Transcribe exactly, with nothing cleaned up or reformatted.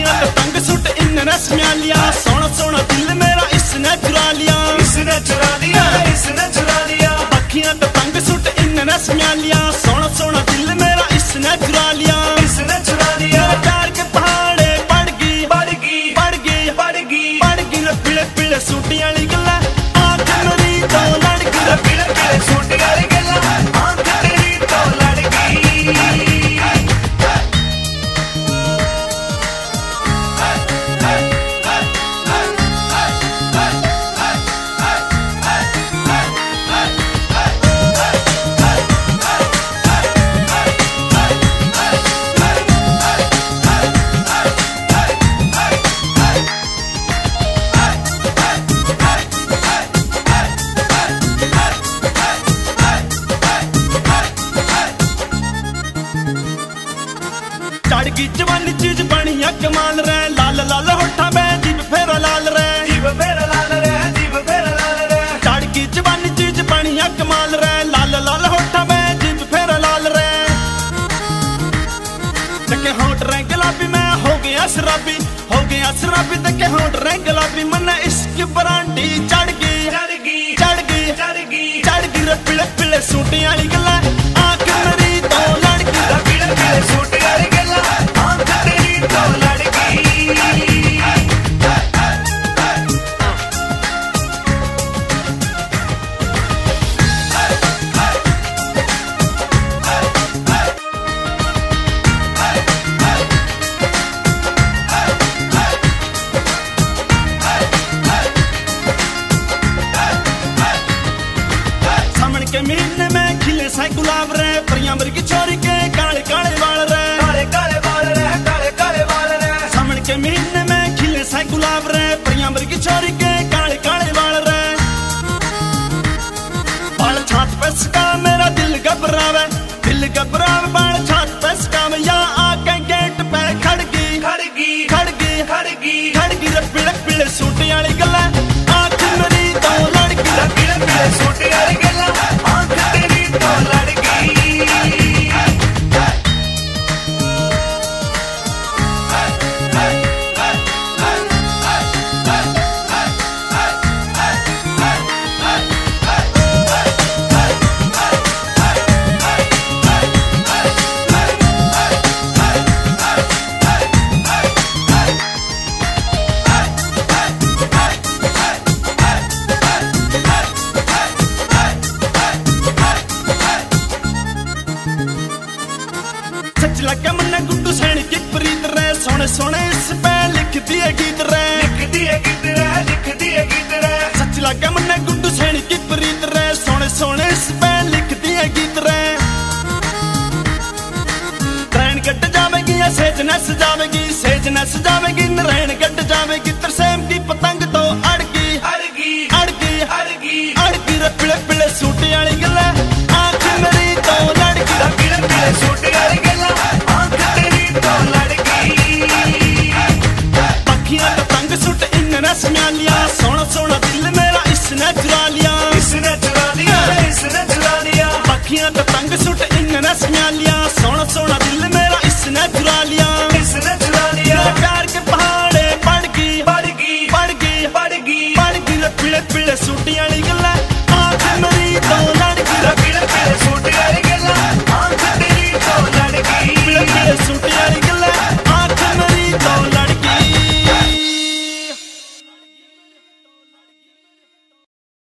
पखियां तो तंग सुट इन्ने स्मिया लिया, सोना सोना दिल मेरा इसने चुरा लिया, इसने चुरा लिया, इसने चुरा लिया। पखियां तो तंग सुट इन्ने स्मिया लिया, सोना सोना दिल मेरा इसने चुरा लिया, इसने चुरा लिया। प्यार के पहाड़े बढ़ गई बढ़ गई बढ़ गई बढ़ गई बढ़ गई रे पीले पीले सूटी वाली गल्ला, आंख मेरी तो लड़ गई रे पीले पीले सूटी वाली गल्ला, आंख तेरी तो लड़ गई। चढ़ गई जवानी चीज बनी कमाल रे, लाल लाल होठा में जीभ फेरा लाल रे, जीभ फेरा लाल रे, जीभ फेरा लाल रे। चढ़ गई जवानी चीज बनी कमाल रे, लाल लाल होठा में जीभ फेरा लाल रे, देखे होठ रे गुलाबी मैं हो गया शराबी, हो गया शराबी देखे होठ रे गुलाबी, मन इश्क बरांडी चढ़ गई चढ़ गई चढ़ गई चढ़ गई चढ़ गई रे पीले पीले सूटी वाली गल्ला, आंख मेरी तो लड़ गई पीले पीले सूटी वाली गल्ला, आंख तेरी तो लड़ गई। के महीने में खिले साई गुलाब रे, परियां वर्गी छोरी के काले काले बाल रे, काले काले बाल रे, काले काले बाल रे। सावन के महीने में खिले साई गुलाब रे, परियां वर्गी छोरी के काले काले बाल रे, बाल छात पे सका मेरा दिल घबरावे, दिल घबरावे बाल छात पे सकावे, या आके गेट पे खड़ गई खड़ गई खड़ गई खड़ गई खड़ गई रे पीले पीले सूटी वाली गल्ला, आंख मेरी तो लड़ गई पीले पीले सूटी वाली गल्ला, आंख तेरी तो लड़ गई। सच लगे मन्ने गुड्डू सैनी की प्रीत रे, सोने सोने इस पे लिख दिए गीत रे, लिख दिए गीत रे, लिख दिए गीत रे। सच लगे मन्ने गुड्डू सैनी की प्रीत रे, सोने सोने इस पे लिख दिए गीत रे, नरैन गड्ड जावेगी या सेज न सजावेगी, सेज न सजावेगी नरैन गड्ड जावेगी, तरसेम की पतंग तो अड़ गई अड़ गई अड़ गई अड़ गई अड़ गई रे पीले पीले सूटी वाली गल्ला, आंख मेरी तो लड़ गई पीले पीले सूटी वाली गल्ला, आंख तेरी तो लड़ गई। पखियां तो तंग सुट इन्ने स्मिया लिया, सोना सोना दिल मेरा इसने चुरा लिया, इसने चुरा लिया, इसने चुरा लिया। पखियां तो तंग सुट इन्ने स्मिया लिया,